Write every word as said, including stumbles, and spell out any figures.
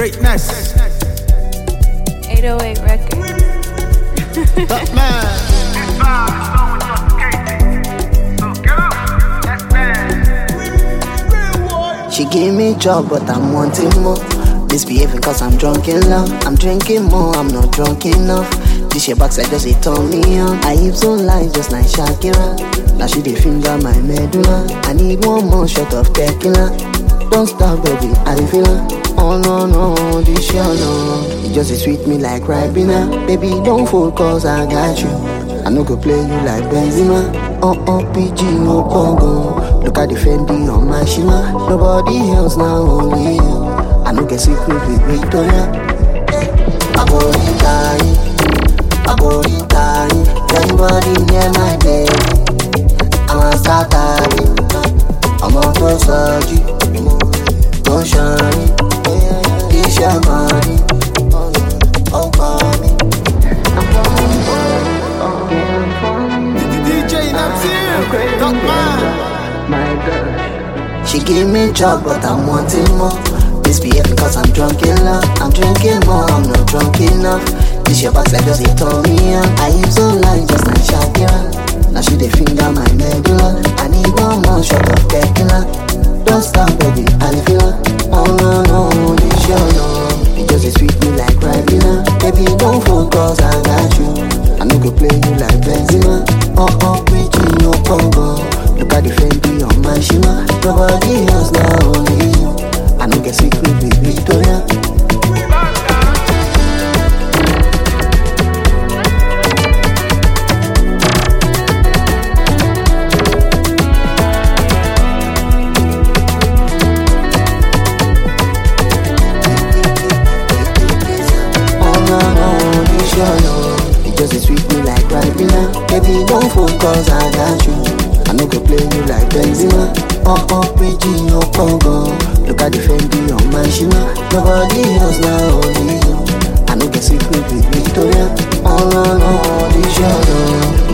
Greatness. eight oh eight Records. That man. She gave me job, but I'm wanting more. Misbehaving cause I'm drunk in love. I'm drinking more, I'm not drunk enough. This your backside just it turn me on. I hips don't lie just like Shakira. Now she dey finger my medulla. I need one more shot of tequila. Don't stop, baby, I dey feel her. Oh no, no, this your love. It just dey sweet me like Ribena. Baby, don't fold cause I got you. I no go play you like Benzema. Oh, oh, P G, no Congo. Look at the Fendi on my Shima. Nobody else now, only you. I no get secret with Victoria. I go in time, I go in time. Anybody near my baby, I'm a start having. I'm on to surgery, don't shine. This your money, oh, call me. D J Napsir. That man. My girl. She gave me job, but I'm wanting more. Misbehaving cause I'm drunk in love. I'm drinking more, I'm not drunk enough. This your backside just it turn me on. I hips don't lie just like Shakira. Now she dey finger my medulla. I need one more shot of tequila. Don't stop, baby, I dey feel her. Oh no, no, this your love. It just dey sweet me like Ribena. Baby, don't fold cause I got you. I no go play you like Benzema. Oh, oh, P G, no Congo. Look at the Fendi on my Shima. Nobody else now, only you. I no get secret with Victoria. Oh no, no, this your love. It just dey sweet me like Ribena. Baby, don't fold cause I got you. I no go play you like Benzema. Oh, oh, P G, no Congo. Look at the Fendi on my Shima. Nobody else now, only you. I no get secret with Victoria. Oh no, no, this your love.